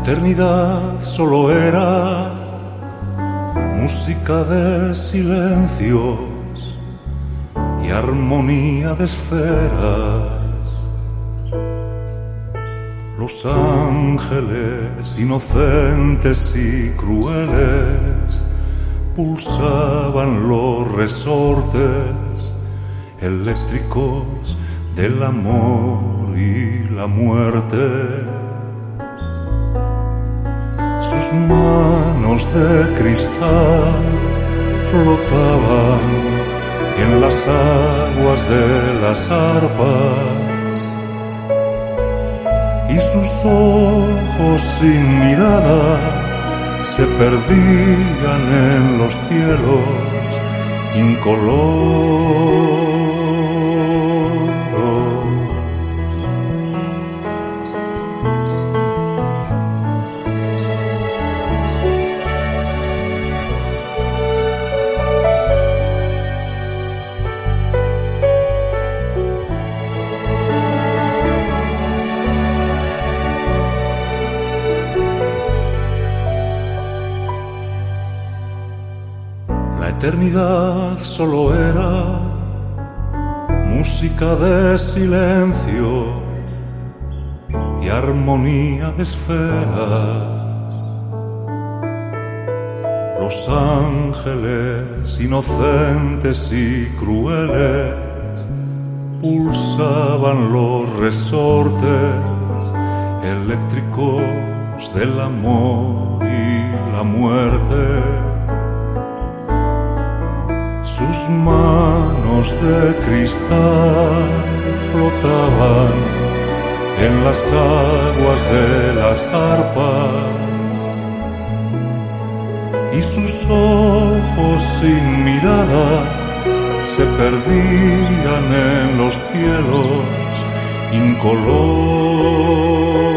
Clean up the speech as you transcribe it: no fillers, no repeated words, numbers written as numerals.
eternidad solo era música de silencios y armonía de esferas. Los ángeles inocentes y crueles pulsaban los resortes eléctricos del amor y la muerte. Sus manos de cristal flotaban en las aguas de las arpas y sus ojos sin mirada se perdían en los cielos incoloros. La eternidad solo era música de silencio y armonía de esferas. Los ángeles inocentes y crueles pulsaban los resortes eléctricos del amor y la muerte. Sus manos de cristal flotaban en las aguas de las arpas y sus ojos sin mirada se perdían en los cielos incoloros.